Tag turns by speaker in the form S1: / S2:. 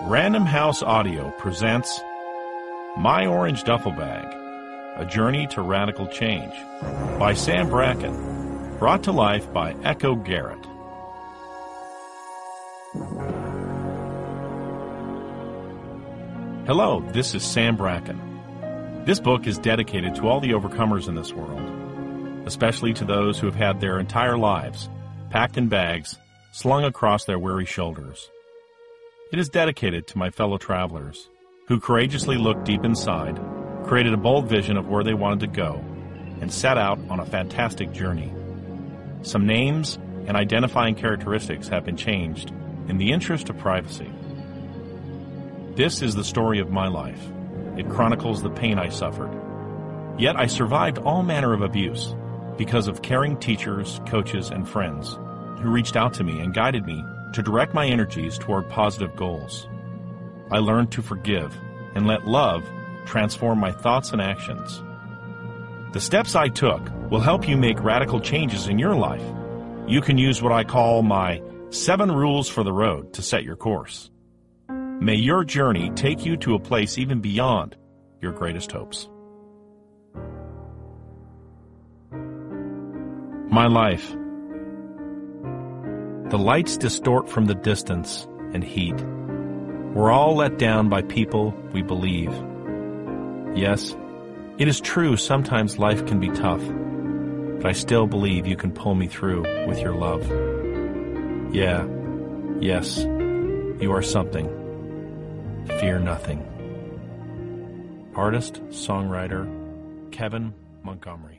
S1: Random House Audio presents My Orange Duffel Bag, A Journey to Radical Change by Sam Bracken, brought to life by Echo Garrett. Hello, this is Sam Bracken. This book is dedicated to all the overcomers in this world, especially to those who have had their entire lives packed in bags, slung across their weary shoulders. It is dedicated to my fellow travelers who courageously looked deep inside, created a bold vision of where they wanted to go, and set out on a fantastic journey. Some names and identifying characteristics have been changed in the interest of privacy. This is the story of my life. It chronicles the pain I suffered. Yet I survived all manner of abuse because of caring teachers, coaches, and friends who reached out to me and guided me to direct my energies toward positive goals. I learned to forgive and let love transform my thoughts and actions. The steps I took will help you make radical changes in your life. You can use what I call my 7 rules for the road to set your course. May your journey take you to a place even beyond your greatest hopes. My life. The lights distort from the distance and heat. We're all let down by people we believe. Yes, it is true sometimes life can be tough, but I still believe you can pull me through with your love. Yes, you are something. Fear nothing. Artist, songwriter, Kevin Montgomery.